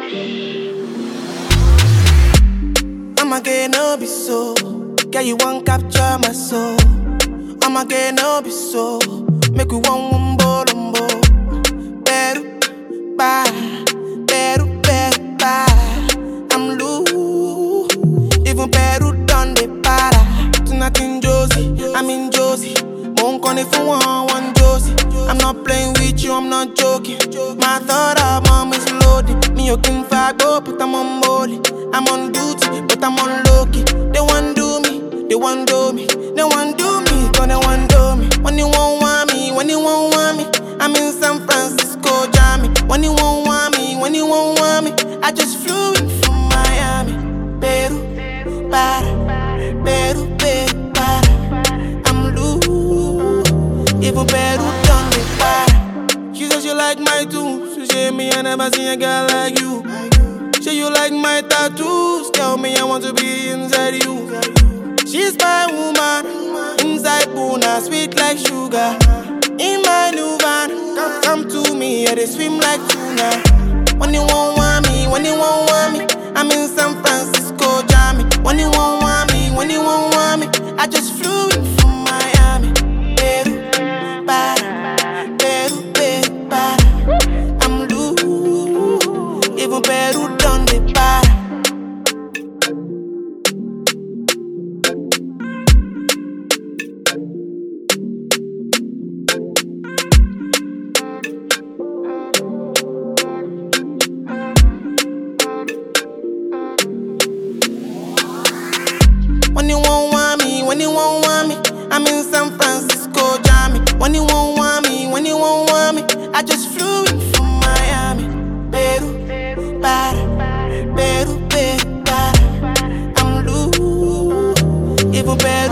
I'ma get no be so. Girl, you won't capture my soul. I'ma get no be so. Make we one wumbo lumbo. Better, bye. Better, bye. I'm loose. Even Peru done the para. Tonight in Josie, I'm in Josie. Won't call if you want one Josie. I'm not playing with you, I'm not joking. My thought of mom is loaded. Me, you can go, but I'm on molly. I'm on duty, but I'm on low-key. They want do me, they want do me. They want do me, cause they want do me. When you won't want me, when you won't want me, I'm in San Francisco, Jammy. When you won't want me, when you won't want me, I just flew in from Miami. Peru, para, Peru, para. I'm loose, even Peru done me para. She says she like my tunes. She say me I never seen a girl like you. Say you like my tattoos. Tell me I want to be inside you. She's my woman. Inside Puna, sweet like sugar. In my new van, come to me, yeah, they swim like tuna. When you won't want me, when you won't want me, I'm in San Francisco, Jammy. When you won't want me, when you won't want me, I just flew in from Miami. Peru, para, Peru, para. I'm loose, even Peru done the para. When you won't want me, when you won't want me, I'm in San Francisco, Jammy. When you won't want me, when you won't want me, I just flew in from Miami. Peru, para, Peru, para. I'm loose, even Peru.